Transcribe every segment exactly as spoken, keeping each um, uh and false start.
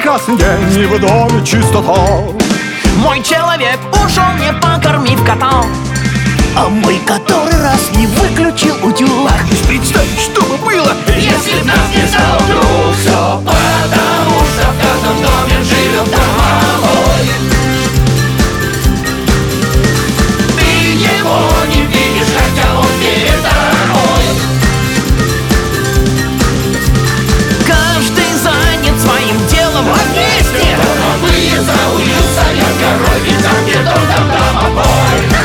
прекрасный день, и в доме чистота. Мой человек ушел, не покормив кота, а мой который раз не выключил утюг. Ах, лишь представить, что бы было, если б нас не стало вдруг. Все потому, что в каждом доме живет домовой. Ты его не видишь, хотя он перед тобой. Каждый занят своим делом, а вместе домовые за уют стоят горой. И там, где дом, там домовой.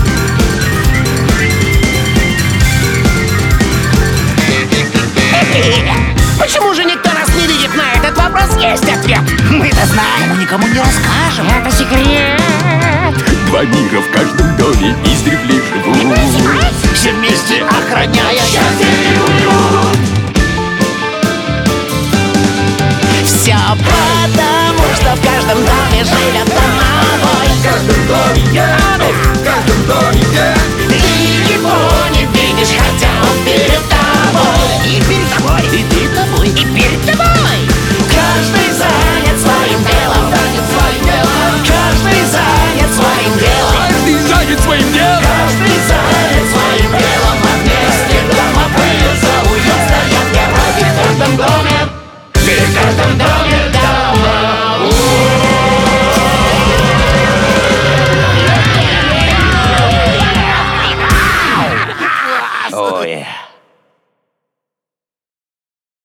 Почему же никто нас не видит? На этот вопрос есть ответ. Мы-то знаем, но никому не расскажем. Это секрет. Два мира в каждом доме издревле живут, Все вместе охраняя счастье и уют. Все потому, что в каждом доме живет домовой. в каждом доме я, в каждом доме я. Ты его не видишь, хотя он перед тобой. И перед тобой, и перед тобой, и перед тобой. Каждый занят своим делом, занят своим делом. Каждый занят своим делом. каждый занят своим делом. Каждый занят своим делом, а вместе домовые за уют стоят герои в каждом доме. В каждом доме.